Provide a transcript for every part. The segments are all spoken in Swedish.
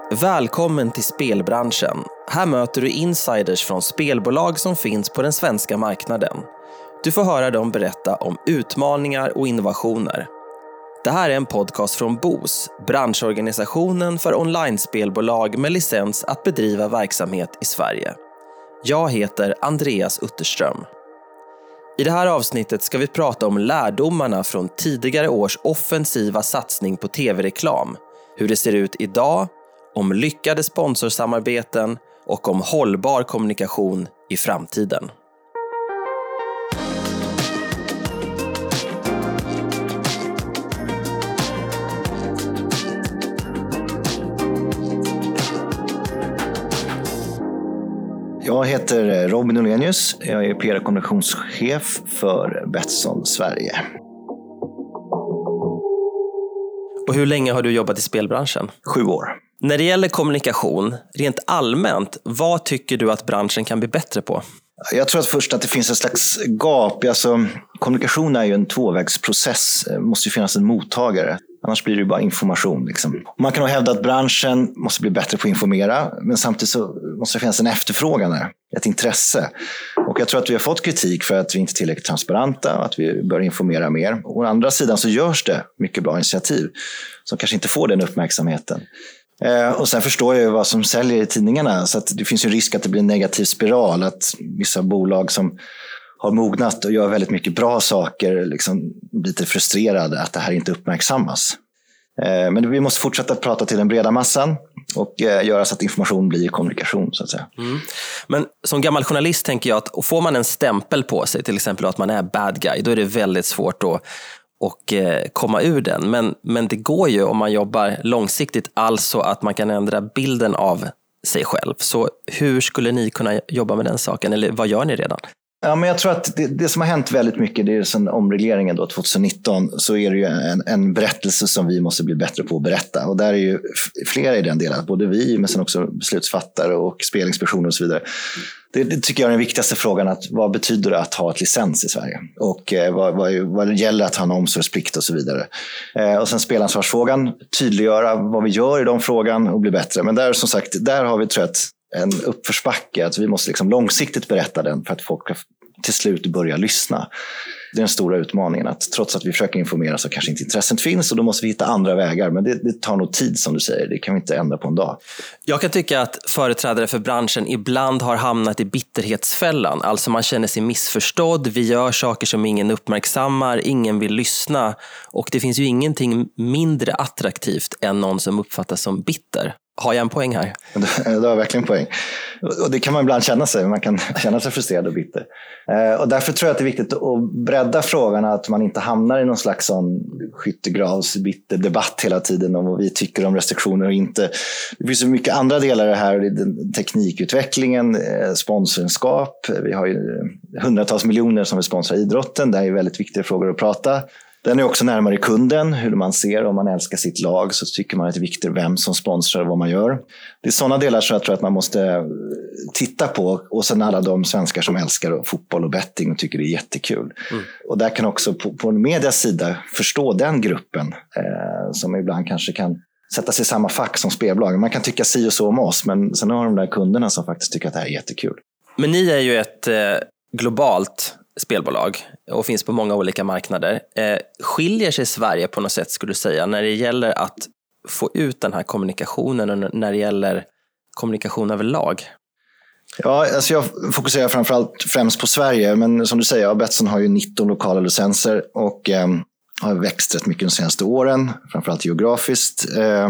Välkommen till spelbranschen. Här möter du insiders från spelbolag som finns på den svenska marknaden. Du får höra dem berätta om utmaningar och innovationer. Det här är en podcast från BOS, branschorganisationen för online-spelbolag med licens att bedriva verksamhet i Sverige. Jag heter Andreas Utterström. I det här avsnittet ska vi prata om lärdomarna från tidigare års offensiva satsning på tv-reklam, hur det ser ut idag, om lyckade sponsorsamarbeten och om hållbar kommunikation i framtiden. Jag heter Robin Olenius. Jag är PR- och kommunikationschef för Betsson Sverige. Och hur länge har du jobbat i spelbranschen? 7 år. När det gäller kommunikation, rent allmänt, vad tycker du att branschen kan bli bättre på? Jag tror att först att det finns en slags gap. Alltså, kommunikation är ju en tvåvägsprocess. Det måste ju finnas en mottagare. Annars blir det ju bara information. Liksom. Man kan nog hävda att branschen måste bli bättre på att informera. Men samtidigt så måste det finnas en efterfrågan där. Ett intresse. Och jag tror att vi har fått kritik för att vi inte är tillräckligt transparenta. Och att vi bör informera mer. Å andra sidan så görs det mycket bra initiativ. Som kanske inte får den uppmärksamheten. Och sen förstår jag ju vad som säljer i tidningarna. Så att det finns ju risk att det blir en negativ spiral. Att vissa bolag som har mognat och gör väldigt mycket bra saker liksom blir lite frustrerade att det här inte uppmärksammas. Men vi måste fortsätta prata till den breda massan och göra så att information blir kommunikation så att säga. Mm. Men som gammal journalist tänker jag att får man en stämpel på sig, till exempel att man är bad guy, då är det väldigt svårt att komma ur den. Men det går ju om man jobbar långsiktigt, alltså att man kan ändra bilden av sig själv. Så hur skulle ni kunna jobba med den saken, eller vad gör ni redan? Ja, men jag tror att det som har hänt väldigt mycket, det är sen omregleringen då 2019, så är det ju en berättelse som vi måste bli bättre på att berätta. Och där är ju flera i den delen, både vi men sen också beslutsfattare och spelinspektioner och så vidare. Det tycker jag är den viktigaste frågan, att vad betyder det att ha ett licens i Sverige? Och vad gäller att ha en omsorgsplikt och så vidare. Och sen spelansvarsfrågan, tydliggöra vad vi gör i de frågan och bli bättre. Men där som sagt, där har vi tror jag en uppförsbacke, att vi måste liksom långsiktigt berätta den för att folk till slut börja lyssna. Det är den stora utmaningen, att trots att vi försöker informera så kanske inte intresset finns, och då måste vi hitta andra vägar. Men det tar nog tid, som du säger, det kan vi inte ändra på en dag. Jag kan tycka att företrädare för branschen ibland har hamnat i bitterhetsfällan. Alltså man känner sig missförstådd, vi gör saker som ingen uppmärksammar, ingen vill lyssna. Och det finns ju ingenting mindre attraktivt än någon som uppfattas som bitter. Har jag en poäng här? Det har verkligen en poäng. Och det kan man ibland känna sig. Man kan känna sig frustrerad och bitter. Och därför tror jag att det är viktigt att bredda frågan, att man inte hamnar i någon slags sån skyttegravsbitter debatt hela tiden om vad vi tycker om restriktioner och inte. Det finns så mycket andra delar här. Teknikutvecklingen, sponsorskap. Vi har ju hundratals miljoner som vill sponsra idrotten. Det är väldigt viktiga frågor att prata. Den är också närmare kunden, hur man ser. Om man älskar sitt lag så tycker man att det är viktigt vem som sponsrar och vad man gör. Det är sådana delar som jag tror att man måste titta på. Och sen alla de svenskar som älskar fotboll och betting och tycker det är jättekul. Mm. Och där kan också på medias sida förstå den gruppen som ibland kanske kan sätta sig i samma fack som spelbolag. Man kan tycka si och så om oss, men sen har de där kunderna som faktiskt tycker att det här är jättekul. Men ni är ju ett globalt spelbolag och finns på många olika marknader. Skiljer sig Sverige på något sätt, skulle du säga, när det gäller att få ut den här kommunikationen och när det gäller kommunikation överlag? Ja, alltså jag fokuserar främst på Sverige, men som du säger, Betsson har ju 19 lokala licenser och har växt rätt mycket de senaste åren, framförallt geografiskt.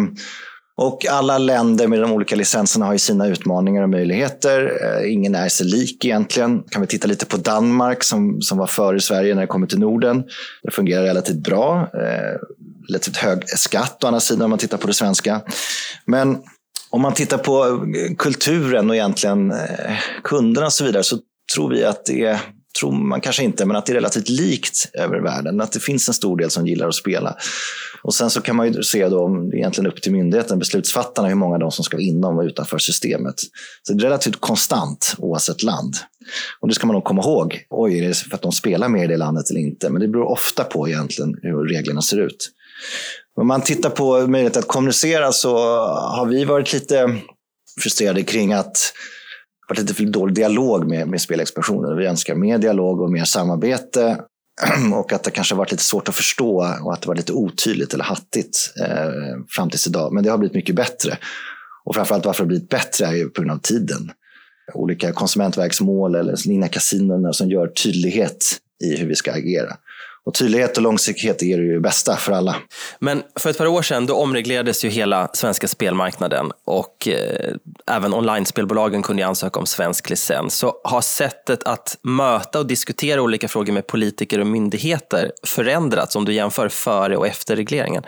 Och alla länder med de olika licenserna har ju sina utmaningar och möjligheter. Ingen är sig lik egentligen. Kan vi titta lite på Danmark som var före Sverige när det kommer till Norden. Det fungerar relativt bra. Relativt hög skatt å andra sidan om man tittar på det svenska. Men om man tittar på kulturen och egentligen kunderna och så vidare, så tror vi att tror man kanske inte, men att det är relativt likt över världen. Att det finns en stor del som gillar att spela. Och sen så kan man ju se då, om det är egentligen upp till myndigheten, beslutsfattarna, hur många av dem som ska vara inom och utanför systemet. Så det är relativt konstant oavsett land. Och det ska man nog komma ihåg. Oj, är det för att de spelar mer i det landet eller inte? Men det beror ofta på egentligen hur reglerna ser ut. Om man tittar på möjlighet att kommunicera så har vi varit lite frustrerade kring att det varit lite för dålig dialog med spelexpansioner. Vi önskar mer dialog och mer samarbete och att det kanske varit lite svårt att förstå och att det var lite otydligt eller hattigt fram tills idag. Men det har blivit mycket bättre. Och framförallt varför det har blivit bättre är ju på grund av tiden. Olika konsumentverksmål eller linjer kasinon som gör tydlighet i hur vi ska agera. Och tydlighet och långsiktighet är ju det bästa för alla. Men för ett par år sedan då omreglerades ju hela svenska spelmarknaden och även online-spelbolagen kunde ansöka om svensk licens. Så har sättet att möta och diskutera olika frågor med politiker och myndigheter förändrats om du jämför före och efter regleringen?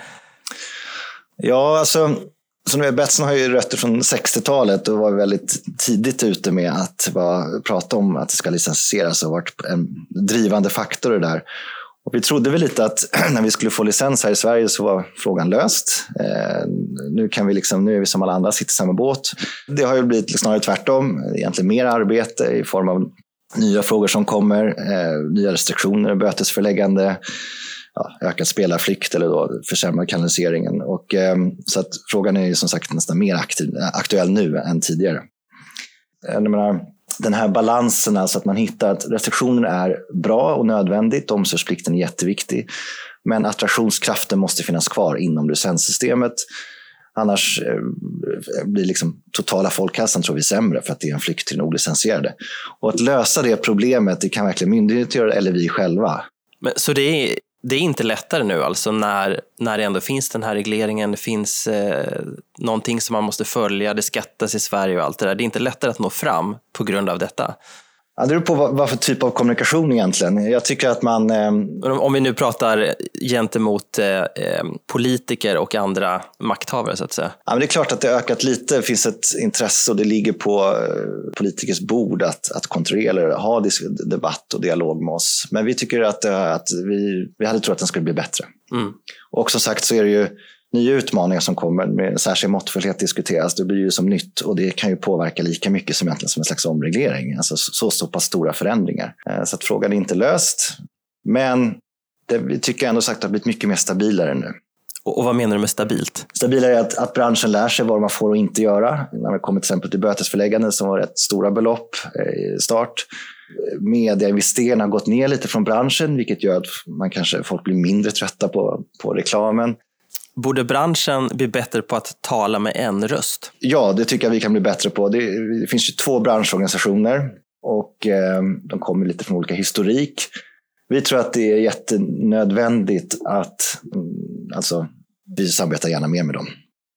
Ja, alltså som du vet, Betsson har ju rötter från 60-talet och var väldigt tidigt ute med att prata om att det ska licensieras och varit en drivande faktor där. Och vi trodde väl lite att när vi skulle få licens här i Sverige så var frågan löst. Nu är vi som alla andra, sitter i samma båt. Det har ju blivit snarare tvärtom. Egentligen mer arbete i form av nya frågor som kommer, nya restriktioner, bötesförläggande, ökad spelarflykt eller då försämrad kanaliseringen. Och, så att frågan är ju som sagt nästan mer aktuell nu än tidigare. Jag menar, den här balansen, alltså att man hittar att restriktioner är bra och nödvändigt, omsorgsplikten är jätteviktig, men attraktionskraften måste finnas kvar inom licenssystemet. Annars blir totala folkhälsan tror vi sämre för att det är en flykt till den olicensierade. Och att lösa det problemet, det kan verkligen myndigheter göra eller vi själva. Men, så det är inte lättare nu alltså när det ändå finns den här regleringen, det finns någonting som man måste följa, det skattas i Sverige och allt det där. Det är inte lättare att nå fram på grund av detta. Ja, det beror på vad för typ av kommunikation egentligen. Jag tycker att man... Om vi nu pratar gentemot politiker och andra makthavare så att säga. Ja, men det är klart att det har ökat lite. Det finns ett intresse och det ligger på politikers bord att kontrollera eller ha debatt och dialog med oss. Men vi tycker att vi hade trott att den skulle bli bättre. Mm. Och som sagt så är det ju nya utmaningar som kommer med särskild måttfullhet diskuteras. Det blir ju som nytt och det kan ju påverka lika mycket som egentligen som en slags omreglering. Alltså så pass stora förändringar. Så att frågan är inte löst. Men vi tycker ändå sagt att det har blivit mycket mer stabilare nu. Och vad menar du med stabilt? Stabilare är att branschen lär sig vad man får och inte göra. När det kommer till exempel till bötesförläggande som var rätt stora belopp i start. Mediainvesterarna har gått ner lite från branschen vilket gör att folk blir mindre trötta på reklamen. Borde branschen bli bättre på att tala med en röst? Ja, det tycker jag vi kan bli bättre på. Det finns ju 2 branschorganisationer och de kommer lite från olika historik. Vi tror att det är jättenödvändigt att vi samarbetar gärna mer med dem.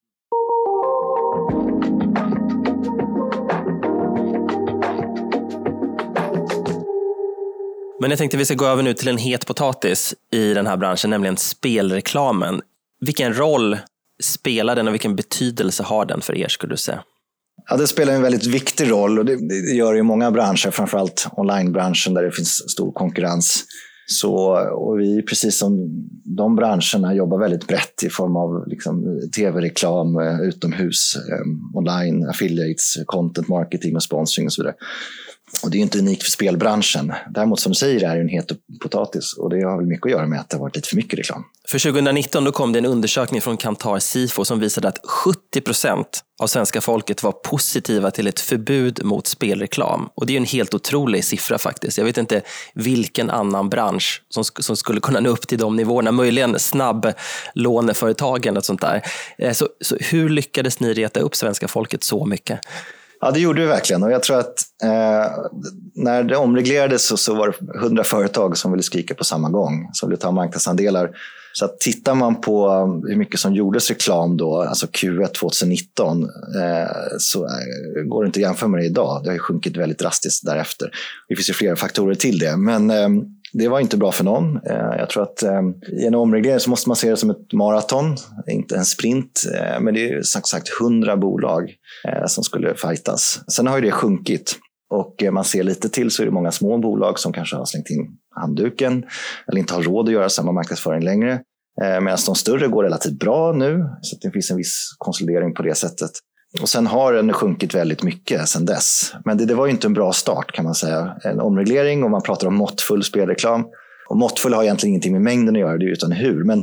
Men jag tänkte att vi ska gå över nu till en het potatis i den här branschen, nämligen spelreklamen. Vilken roll spelar den och vilken betydelse har den för er skulle du säga? Ja, det spelar en väldigt viktig roll och det gör ju många branscher, framförallt onlinebranschen där det finns stor konkurrens. Och vi, precis som de branscherna, jobbar väldigt brett i form av tv-reklam, utomhus, online, affiliates, content marketing och sponsring och så vidare. Och det är inte unikt för spelbranschen. Däremot som du säger är det en het potatis och det har väl mycket att göra med att det har varit lite för mycket reklam. För 2019 då kom det en undersökning från Kantar Sifo som visade att 70% av svenska folket var positiva till ett förbud mot spelreklam. Och det är ju en helt otrolig siffra faktiskt. Jag vet inte vilken annan bransch som skulle kunna nå upp till de nivåerna. Möjligen snabblåneföretagen och sånt där. Så hur lyckades ni reta upp svenska folket så mycket? Ja, det gjorde vi verkligen. Och jag tror att när det omreglerades så var det 100 företag som ville skrika på samma gång. Som ville ta marknadsandelar. Så att tittar man på hur mycket som gjordes reklam då, alltså Q1 2019, så går det inte att jämföra med det idag. Det har ju sjunkit väldigt drastiskt därefter. Det finns ju flera faktorer till det. Men det var inte bra för någon. Jag tror att i en omreglering så måste man se det som ett maraton, inte en sprint. Men det är sagt 100 bolag som skulle fightas. Sen har ju det sjunkit. Och man ser lite till så är det många små bolag som kanske har slängt in handduken eller inte har råd att göra samma marknadsföring längre. Medan de större går relativt bra nu, så att det finns en viss konsolidering på det sättet. Och sen har den sjunkit väldigt mycket sedan dess. Men det var ju inte en bra start kan man säga. En omreglering och man pratar om måttfull spelreklam. Och måttfull har egentligen ingenting med mängden att göra, det är utan hur. Men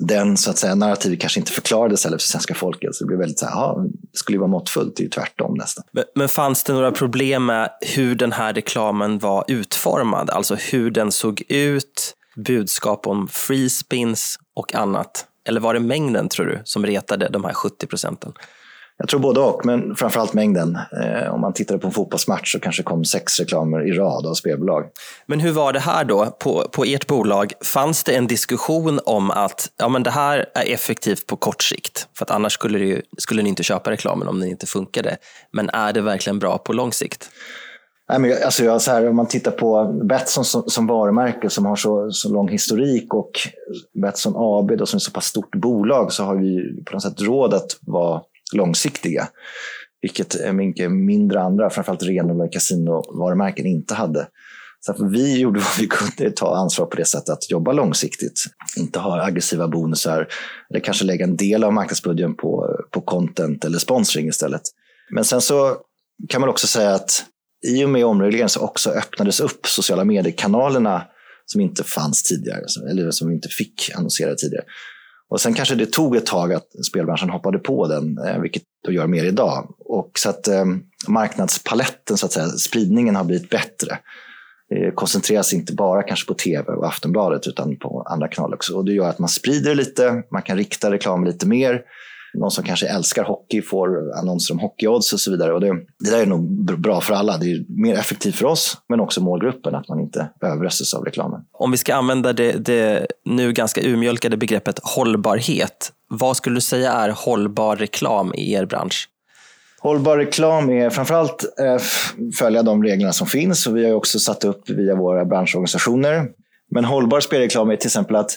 den så att säga narrativet kanske inte förklarades heller för svenska folket. Så det blev väldigt så här, det skulle ju vara måttfullt, det är ju tvärtom nästan. Men fanns det några problem med hur den här reklamen var utformad? Alltså hur den såg ut, budskap om free spins och annat? Eller var det mängden, tror du, som retade de här 70%? Jag tror både och, men framförallt mängden. Om man tittar på en fotbollsmatch så kanske kom 6 reklamer i rad av spelbolag. Men hur var det här då? På ert bolag, fanns det en diskussion om att men det här är effektivt på kort sikt? För att annars skulle ni inte köpa reklamen om den inte funkade. Men är det verkligen bra på lång sikt? Nej, men så här, om man tittar på Betsson som varumärke som har så lång historik, och Betsson AB då, som är så pass stort bolag, så har vi på något sätt råd att vara långsiktiga, vilket är mycket mindre andra, framförallt renodlade kasinovarumärken inte hade. Så att vi gjorde vad vi kunde, ta ansvar på det sättet att jobba långsiktigt, inte ha aggressiva bonusar eller kanske lägga en del av marknadsbudgeten på content eller sponsring istället. Men sen så kan man också säga att i och med omregleringen så också öppnades upp sociala mediekanalerna som inte fanns tidigare, eller som vi inte fick annonsera tidigare. Och sen kanske det tog ett tag att spelbranschen hoppade på den, vilket de gör mer idag. Och så att marknadspaletten, så att säga, spridningen har blivit bättre. Det koncentreras inte bara kanske på tv och Aftonbladet utan på andra kanaler också. Och det gör att man sprider lite, man kan rikta reklam lite mer. Någon som kanske älskar hockey får annonser om hockeyodds och så vidare. Och det där är nog bra för alla. Det är mer effektivt för oss, men också målgruppen, att man inte överröstas av reklamen. Om vi ska använda det nu ganska urmjölkade begreppet hållbarhet, vad skulle du säga är hållbar reklam i er bransch? Hållbar reklam är framförallt följa de reglerna som finns, och vi har också satt upp via våra branschorganisationer. Men hållbar spelreklam är till exempel att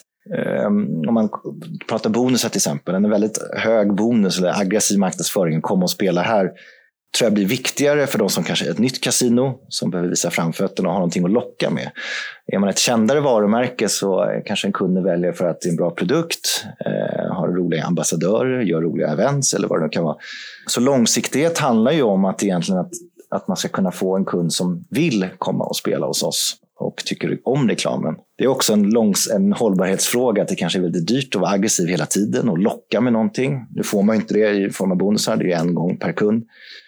om man pratar bonusar till exempel, en väldigt hög bonus eller aggressiv marknadsföring, kom och spela här, tror jag blir viktigare för de som kanske är ett nytt kasino som behöver visa framfötterna och ha någonting att locka med. Är man ett kändare varumärke så kanske en kund väljer för att det är en bra produkt, har roliga ambassadörer, gör roliga events eller vad det nu kan vara. Så långsiktighet handlar ju om att egentligen att man ska kunna få en kund som vill komma och spela hos oss och tycker om reklamen. Det är också en hållbarhetsfråga, att det kanske är väldigt dyrt att vara aggressiv hela tiden och locka med någonting. Nu får man inte det i form av bonusar, det är en gång per kund.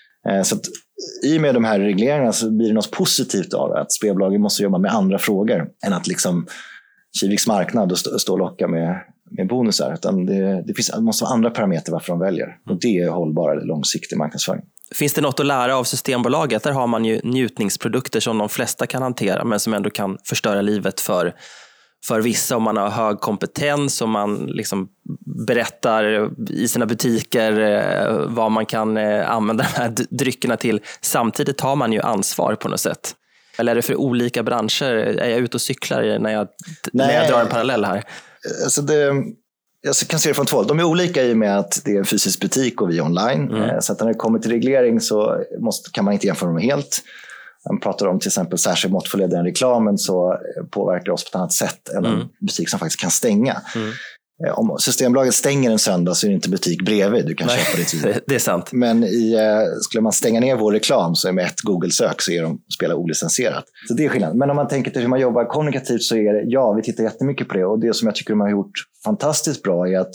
Så att i och med de här regleringarna så blir det något positivt av att spelbolagen måste jobba med andra frågor än att liksom Kiviks marknad och stå och locka med bonusar. Utan det måste vara andra parametrar varför de väljer. Och det är hållbar eller långsiktig marknadsföring. Finns det något att lära av Systembolaget? Där har man ju njutningsprodukter som de flesta kan hantera, men som ändå kan förstöra livet för vissa, om man har hög kompetens och man liksom berättar i sina butiker vad man kan använda de här dryckerna till. Samtidigt har man ju ansvar på något sätt. Eller är det för olika branscher? Är jag ute och cyklar när jag drar en parallell här? Alltså jag kan se det från två. De är olika i och med att det är en fysisk butik och vi är online. Så att när det kommer till reglering så kan man inte jämföra dem helt. Man pratar om till exempel särskilt måttfull den reklamen, så påverkar det oss på ett annat sätt än en butik som faktiskt kan stänga. Om Systembolaget stänger en söndag så är det inte butik bredvid du kan köpa ditt vin. Det är sant. Men skulle man stänga ner vår reklam så är med ett Google-sök så är de spelar olicensierat. Så det är skillnad. Men om man tänker till hur man jobbar kommunikativt så är det, vi tittar jättemycket på det. Och det som jag tycker de har gjort fantastiskt bra är att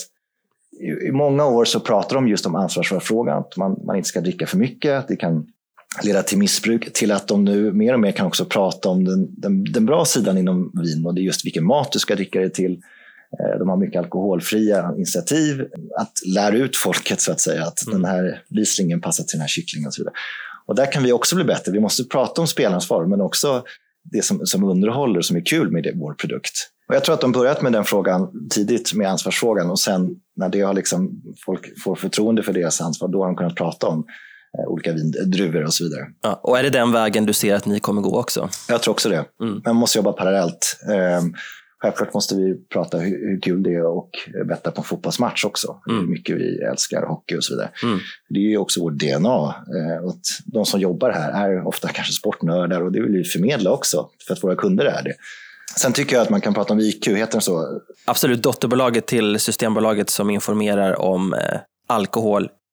i många år så pratar de just om ansvarsfrågan. Att man inte ska dricka för mycket, att det kan leda till missbruk, till att de nu mer och mer kan också prata om den bra sidan inom vin, och det är just vilken mat du ska dricka det till. De har mycket alkoholfria initiativ, att lära ut folket så att säga att den här rislingen passar till den här kycklingen och så vidare. Och där kan vi också bli bättre. Vi måste prata om spelansvar, men också det som underhåller, som är kul med vår produkt. Och jag tror att de börjat med den frågan tidigt, med ansvarsfrågan, och sen när det har liksom, folk får förtroende för deras ansvar, då har de kunnat prata om olika vindruvor och så vidare. Ja, och är det den vägen du ser att ni kommer gå också? Jag tror också det. Men man måste jobba parallellt. Självklart måste vi prata hur kul det är och betta på en fotbollsmatch också. Hur mycket vi älskar hockey och så vidare. Det är ju också vårt DNA. Att de som jobbar här är ofta kanske sportnördar, och det vill vi förmedla också för att våra kunder är det. Sen tycker jag att man kan prata om IQ, heter det så? Absolut, dotterbolaget till Systembolaget som informerar om alkohol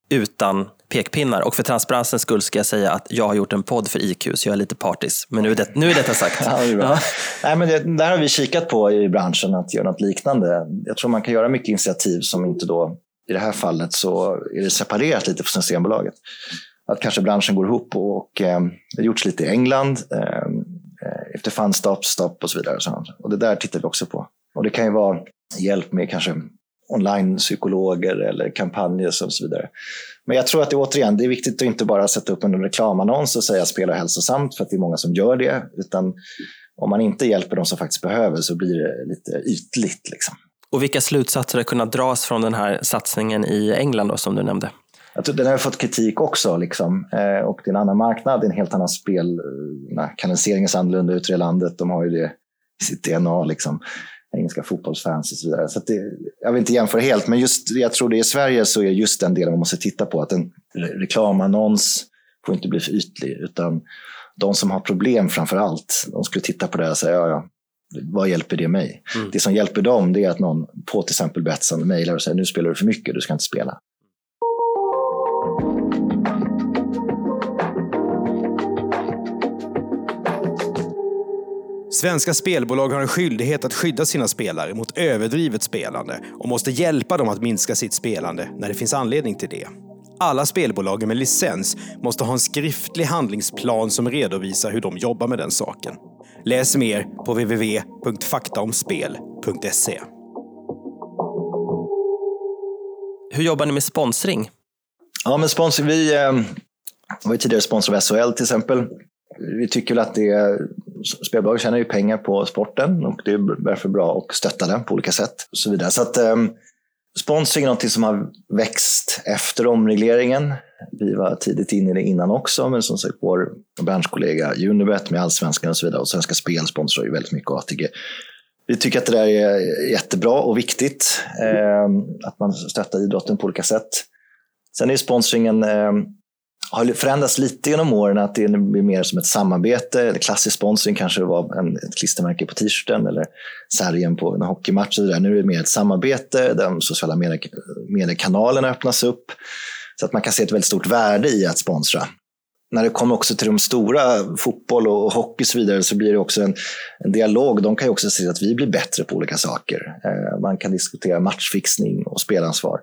utan pekpinnar. Och för transparensens skull ska jag säga att jag har gjort en podd för IQ, så jag är lite partis. Men nu är detta sagt. Ja, det är bra. Ja. Nej, men där har vi kikat på i branschen att göra något liknande. Jag tror man kan göra mycket initiativ som inte då, i det här fallet så är det separerat lite från Systembolaget. Att kanske branschen går ihop och det har gjorts lite i England efter fun stopp och så vidare. Och det där tittar vi också på. Och det kan ju vara hjälp med kanske online-psykologer eller kampanjer och så vidare. Men jag tror att det är viktigt att inte bara sätta upp en reklamannons och säga spela hälsosamt, för att det är många som gör det. Utan om man inte hjälper de som faktiskt behöver så blir det lite ytligt. Liksom. Och vilka slutsatser har kunnat dras från den här satsningen i England då, som du nämnde? Jag tror den har fått kritik också. Liksom. Och det är en annan marknad, det är en helt annan spel. Kanaliseringen är annorlunda ut i landet. De har ju det i sitt DNA. Liksom. Engelska fotbollsfans och så vidare. Så att jag vill inte jämföra helt, men just jag tror det i Sverige så är just den delen man måste titta på. Att en reklamannons får inte bli för ytlig, utan de som har problem framför allt, de skulle titta på det och säga, ja, vad hjälper det mig? Det som hjälper dem, det är att någon på till exempel Betsson mejlar och säger, nu spelar du för mycket, du ska inte spela. Svenska spelbolag har en skyldighet att skydda sina spelare mot överdrivet spelande och måste hjälpa dem att minska sitt spelande när det finns anledning till det. Alla spelbolag med licens måste ha en skriftlig handlingsplan som redovisar hur de jobbar med den saken. Läs mer på www.faktaomspel.se. Hur jobbar ni med sponsring? Ja, men sponsring, vi var ju tidigare sponsor av SHL till exempel. Vi tycker väl att spelbolag tjänar ju pengar på sporten och det är därför bra att stötta den på olika sätt och så vidare. Så att sponsring är något som har växt efter omregleringen. Vi var tidigt in i det innan också, men som sagt vår branschkollega Unibet med Allsvenskan och så vidare och Svenska Spel sponsrar ju väldigt mycket ATG. Vi tycker att det där är jättebra och viktigt, att man stöttar idrotten på olika sätt. Sen är sponsringen har förändrats lite genom åren, att det blir mer som ett samarbete. Klassisk sponsring kanske var ett klistermärke på t-shirten eller sargen på en hockeymatch. Och där. Nu är det mer ett samarbete där de sociala mediekanalerna öppnas upp. Så att man kan se ett väldigt stort värde i att sponsra. När det kommer också till de stora, fotboll och hockey och så vidare, så blir det också en dialog. De kan ju också se att vi blir bättre på olika saker. Man kan diskutera matchfixning och spelansvar.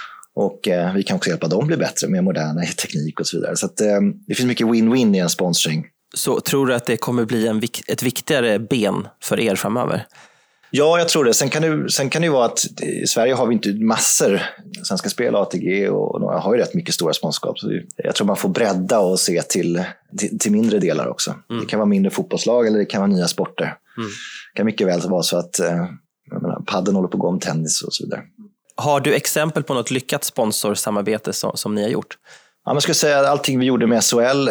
Och vi kan också hjälpa dem bli bättre med moderna teknik och så vidare. Så att, det finns mycket win-win i en sponsring. Så tror du att det kommer bli ett viktigare ben för er framöver? Ja, jag tror det. Sen kan det ju vara att i Sverige har vi inte massor. Svenska Spel, ATG och några har ju rätt mycket stora sponsorskap. Så jag tror man får bredda och se till mindre delar också. Det kan vara mindre fotbollslag eller det kan vara nya sporter. Det kan mycket väl vara så att padden håller på att gå om tennis och så vidare. Har du exempel på något lyckat sponsorsamarbete som ni har gjort? Ja, man skulle säga att allting vi gjorde med SHL,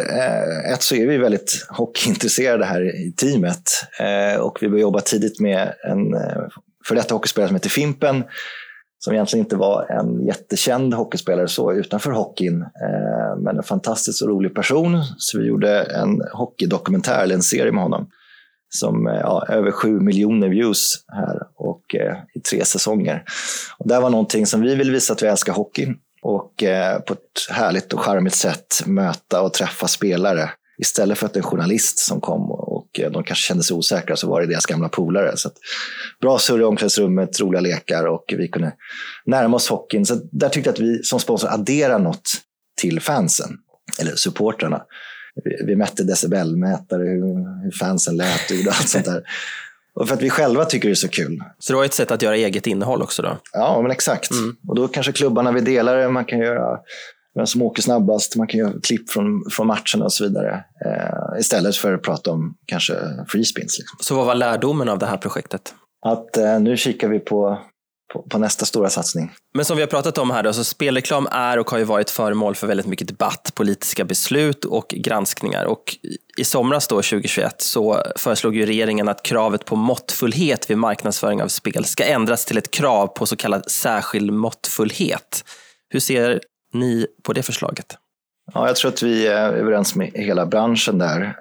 så är vi väldigt hockeyintresserade här i teamet. Och vi började jobba tidigt med en för detta hockeyspelare som heter Fimpen, som egentligen inte var en jättekänd hockeyspelare så utanför hockeyn, men en fantastiskt rolig person. Så vi gjorde en hockeydokumentär, eller en serie med honom, som över 7 miljoner views här och i 3 säsonger. Och det var någonting som vi vill visa att vi älskar hockey och på ett härligt och charmigt sätt möta och träffa spelare. Istället för att en journalist som kom och de kanske kände sig osäkra, så var det deras gamla polare. Så att, bra surr i omklädningsrummet, roliga lekar och vi kunde närma oss hockeyn. Så där tyckte jag att vi som sponsor adderar något till fansen eller supportrarna. Vi mätte decibelmätare, hur fansen lät och allt sånt där. Och för att vi själva tycker det är så kul. Så det var ett sätt att göra eget innehåll också då? Ja, men exakt. Och då kanske klubbarna vill dela det. Man kan göra vem som åker snabbast. Man kan göra klipp från matcherna och så vidare. Istället för att prata om kanske free spins. Liksom. Så vad var lärdomen av det här projektet? Att nu kikar vi på nästa stora satsning. Men som vi har pratat om här då, så spelreklam är och har ju varit föremål för väldigt mycket debatt, politiska beslut och granskningar. Och i somras då, 2021, så föreslog ju regeringen att kravet på måttfullhet vid marknadsföring av spel ska ändras till ett krav på så kallad särskild måttfullhet. Hur ser ni på det förslaget? Ja, jag tror att vi är överens med hela branschen där.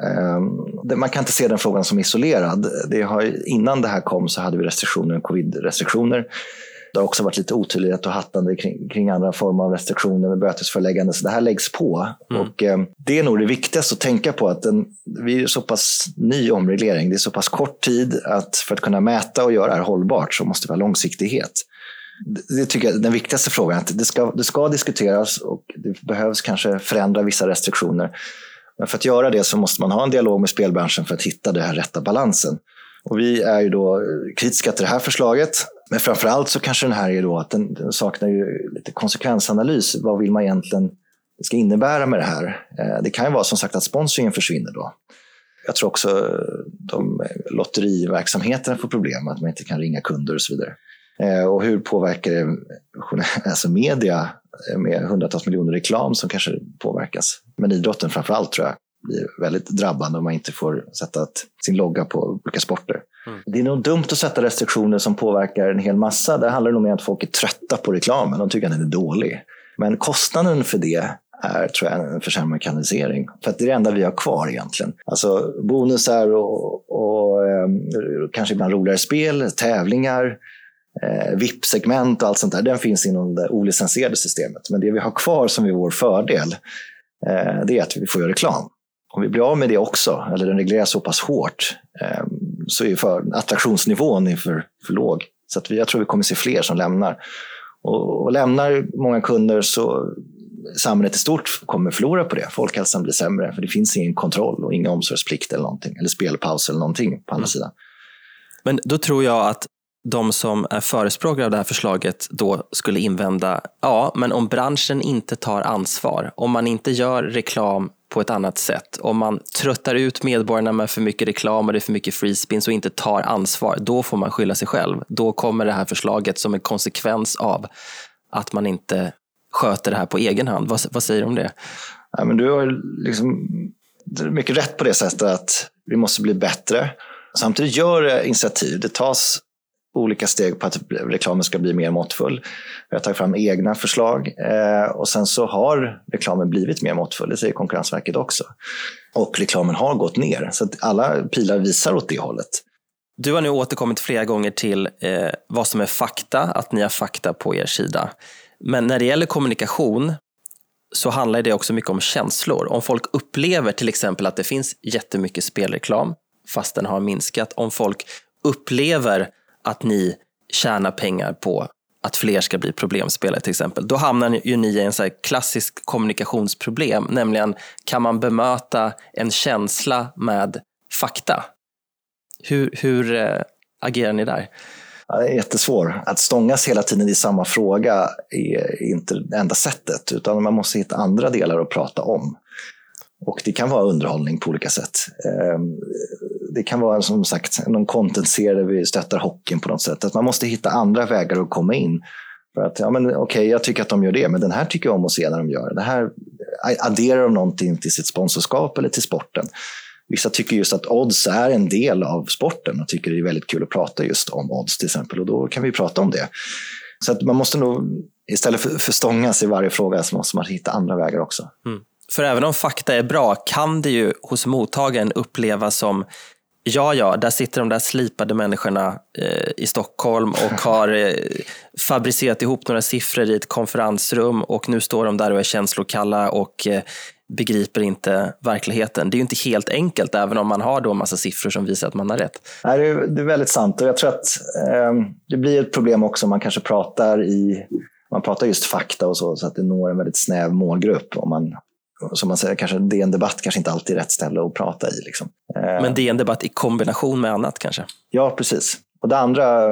Man kan inte se den frågan som isolerad. Innan det här kom så hade vi covid-restriktioner. Det har också varit lite otydlighet och hattande kring andra former av restriktioner med bötesföreläggande. Så det här läggs på. Och det är nog det viktigaste att tänka på. Att vi är så pass ny omreglering. Det är så pass kort tid att för att kunna mäta och göra det här hållbart så måste det vara långsiktighet. Det tycker jag är den viktigaste frågan. Att det ska diskuteras och det behövs kanske förändra vissa restriktioner. Men för att göra det så måste man ha en dialog med spelbranschen för att hitta den här rätta balansen. Och vi är ju då kritiska till det här förslaget. Men framförallt så kanske den här är då att den saknar ju lite konsekvensanalys. Vad vill man egentligen ska innebära med det här? Det kan ju vara som sagt att sponsringen försvinner då. Jag tror också de lotteriverksamheterna får problem, att man inte kan ringa kunder och så vidare. Och hur påverkar det alltså media med hundratals miljoner reklam som kanske påverkas. Men idrotten framförallt tror jag blir väldigt drabbande om man inte får sätta sin logga på olika sporter. Det är nog dumt att sätta restriktioner som påverkar en hel massa. Det handlar nog om att folk är trötta på reklamen. De tycker att den är dålig. Men kostnaden för det är, tror jag, en försämrad kanalisering. För att det är det enda vi har kvar egentligen. Alltså bonusar och kanske ibland roligare spel, tävlingar, VIP-segment och allt sånt där. Den finns inom det olicensierade systemet. Men det vi har kvar som är vår fördel, det är att vi får göra reklam. Om vi blir av med det också, eller den regleras så pass hårt, så är attraktionsnivån är för låg. Så att jag tror vi kommer se fler som lämnar. Och lämnar många kunder så samhället i stort kommer förlora på det. Folkhälsan blir sämre för det finns ingen kontroll och ingen omsorgsplikt eller någonting. Eller spelpaus eller någonting på andra sidan. Men då tror jag att de som är förespråkare av det här förslaget då skulle invända, ja, men om branschen inte tar ansvar, om man inte gör reklam på ett annat sätt, om man tröttar ut medborgarna med för mycket reklam och det är för mycket free spins och inte tar ansvar, då får man skylla sig själv. Då kommer det här förslaget som en konsekvens av att man inte sköter det här på egen hand. Vad säger du om det? Ja, men du har liksom mycket rätt på det sättet att vi måste bli bättre. Samtidigt gör initiativ. Det tas olika steg på att reklamen ska bli mer måttfull. Vi har tagit fram egna förslag och sen så har reklamen blivit mer måttfull. Det säger Konkurrensverket också. Och reklamen har gått ner. Så att alla pilar visar åt det hållet. Du har nu återkommit flera gånger till vad som är fakta, att ni har fakta på er sida. Men när det gäller kommunikation så handlar det också mycket om känslor. Om folk upplever till exempel att det finns jättemycket spelreklam fast den har minskat. Om folk upplever att ni tjänar pengar på att fler ska bli problemspelare till exempel, då hamnar ju ni i en så här klassisk kommunikationsproblem, nämligen kan man bemöta en känsla med fakta? Hur agerar ni där? Ja, det är jättesvårt. Att stångas hela tiden i samma fråga är inte det enda sättet, utan man måste hitta andra delar att prata om. Och det kan vara underhållning på olika sätt. Det kan vara som sagt någon content-serie där vi stöttar hockeyn på något sätt. Att man måste hitta andra vägar att komma in. För att, ja men okej, jag tycker att de gör det, men den här tycker jag om att se när de gör det. Det här adderar de någonting till sitt sponsorskap eller till sporten. Vissa tycker just att odds är en del av sporten och tycker det är väldigt kul att prata just om odds till exempel. Och då kan vi prata om det. Så att man måste nog, istället för stångas i varje fråga, så måste man hitta andra vägar också. Mm. För även om fakta är bra kan det ju hos mottagaren upplevas som ja, där sitter de där slipade människorna i Stockholm och har fabricerat ihop några siffror i ett konferensrum och nu står de där och är känslokalla och begriper inte verkligheten. Det är ju inte helt enkelt även om man har då en massa siffror som visar att man har rätt. Nej, det är väldigt sant och jag tror att det blir ett problem också om man kanske pratar just fakta och så att det når en väldigt snäv målgrupp om man, som man säger, kanske det är en debatt kanske inte alltid är rätt ställe att prata i. Liksom. Men det är en debatt i kombination med annat kanske? Ja, precis. Och det andra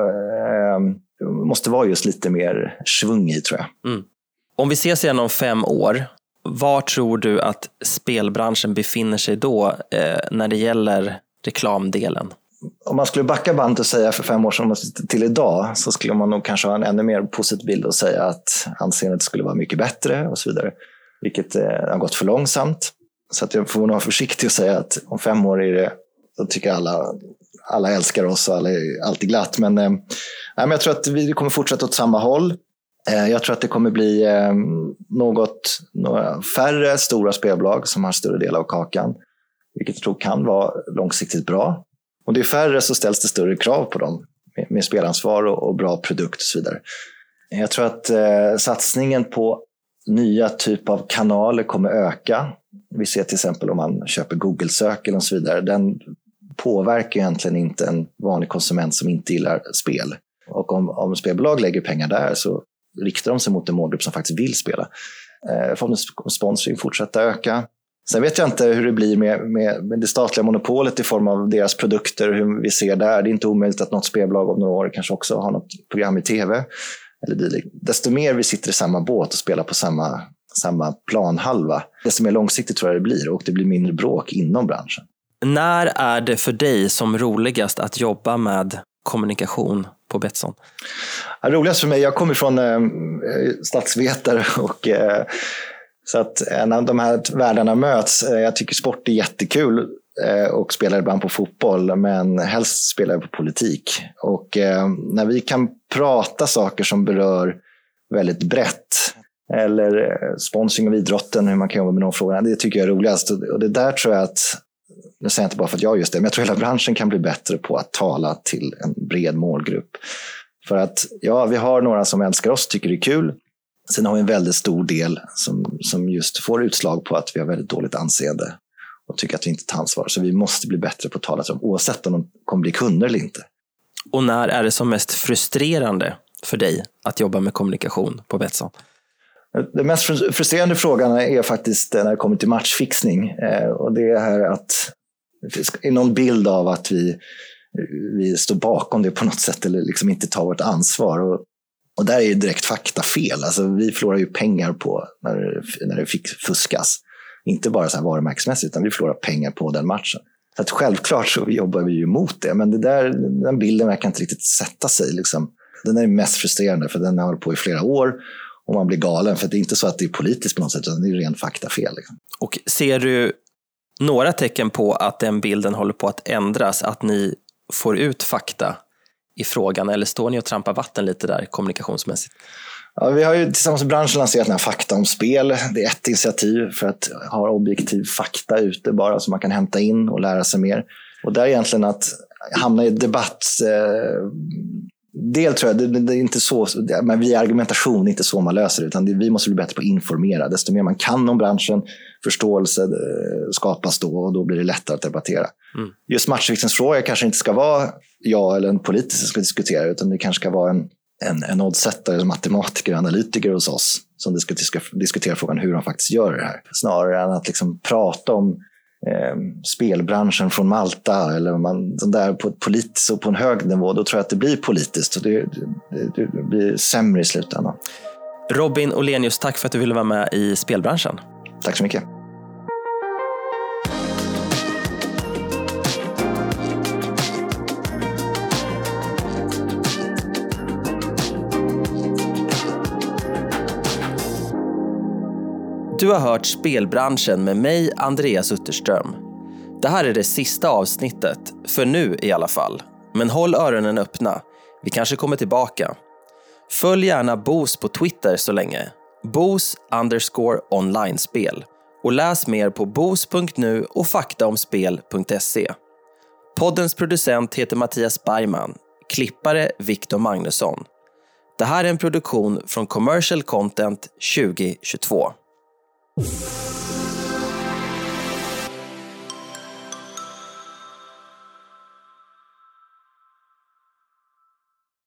måste vara just lite mer svung i, tror jag. Mm. Om vi ses igen om 5 år, var tror du att spelbranschen befinner sig då när det gäller reklamdelen? Om man skulle backa band och säga för 5 år sedan till idag, så skulle man nog kanske ha en ännu mer positiv bild och säga att anseendet skulle vara mycket bättre och så vidare. Vilket har gått för långsamt. Så att jag får nog vara försiktig och säga att om 5 år är det, då tycker alla älskar oss och alla är alltid glatt. Men jag tror att vi kommer fortsätta åt samma håll. Jag tror att det kommer bli några färre stora spelbolag som har större del av kakan. Vilket jag tror kan vara långsiktigt bra. Och det är färre så ställs det större krav på dem. med spelansvar och bra produkt och så vidare. Jag tror att satsningen på nya typ av kanaler kommer öka. Vi ser till exempel om man köper Google-sök eller så vidare. Den påverkar egentligen inte en vanlig konsument som inte gillar spel. Och om spelbolag lägger pengar där så riktar de sig mot en målgrupp som faktiskt vill spela. Sponsring fortsätter öka. Sen vet jag inte hur det blir med det statliga monopolet i form av deras produkter, hur vi ser där. Det är inte omöjligt att något spelbolag om några år kanske också har något program i tv. Eller desto mer vi sitter i samma båt och spelar på samma planhalva, desto mer långsiktigt tror jag det blir, och det blir mindre bråk inom branschen. När är det för dig som roligast att jobba med kommunikation på Betsson? Ja, roligast för mig, jag kommer från statsvetare och så att när de här världarna möts, jag tycker sport är jättekul och spelar ibland på fotboll, men helst spelar jag på politik. Och när vi kan prata saker som berör väldigt brett, eller sponsring av idrotten, hur man kan jobba med de frågorna, det tycker jag är roligast. Och det där tror jag att, nu säger jag inte bara för att jag just det, men jag tror hela branschen kan bli bättre på att tala till en bred målgrupp. För att ja, vi har några som älskar oss, tycker det är kul. Sen har vi en väldigt stor del som just får utslag på att vi har väldigt dåligt anseende och tycker att vi inte tar ansvar. Så vi måste bli bättre på att tala till dem, oavsett om de kommer bli kunder eller inte. Och när är det som mest frustrerande för dig att jobba med kommunikation på Betsson? Den mest frustrerande frågan är faktiskt när det kommer till matchfixning. Och det är här att det är någon bild av att vi står bakom det på något sätt eller liksom inte tar vårt ansvar. Och där är ju direkt fakta fel. Alltså, vi förlorar ju pengar på när det fuskas. Inte bara så här varumärkesmässigt, utan vi förlorar pengar på den matchen. Så att självklart så jobbar vi ju emot det. Men den bilden verkar inte riktigt sätta sig. Liksom. Den är mest frustrerande för den har hållit på i flera år. Och man blir galen, för det är inte så att det är politiskt på något sätt, utan det är rent faktafel. Liksom. Och ser du några tecken på att den bilden håller på att ändras? Att ni får ut fakta i frågan, eller står ni och trampar vatten lite där kommunikationsmässigt? Ja, vi har ju tillsammans med branschen lanserat den här fakta om spel. Det är ett initiativ för att ha objektiv fakta ute bara, så man kan hämta in och lära sig mer. Och där är egentligen att hamna i debatt. Del tror jag, det är inte så, men via argumentation är inte så man löser det, utan vi måste bli bättre på att informera. Desto mer man kan om branschen, förståelse skapas då, och då blir det lättare att debattera. Mm. Just matchfixningsfrågor kanske inte ska vara jag eller en politiker som ska diskutera, utan det kanske ska vara en oddsättare, matematiker och analytiker hos oss som ska diskutera frågan hur de faktiskt gör det här. Snarare än att liksom prata om spelbranschen från Malta eller de där på ett politiskt och på en hög nivå, då tror jag att det blir politiskt och det blir sämre i slutändan. Robin Olenius, tack för att du ville vara med i spelbranschen. Tack så mycket. Du har hört Spelbranschen med mig, Andreas Utterström. Det här är det sista avsnittet, för nu i alla fall. Men håll öronen öppna, vi kanske kommer tillbaka. Följ gärna Bos på Twitter så länge. Bos_onlinespel. Och läs mer på bos.nu och faktaomspel.se. Poddens producent heter Mattias Bergman. Klippare Victor Magnusson. Det här är en produktion från Commercial Content 2022.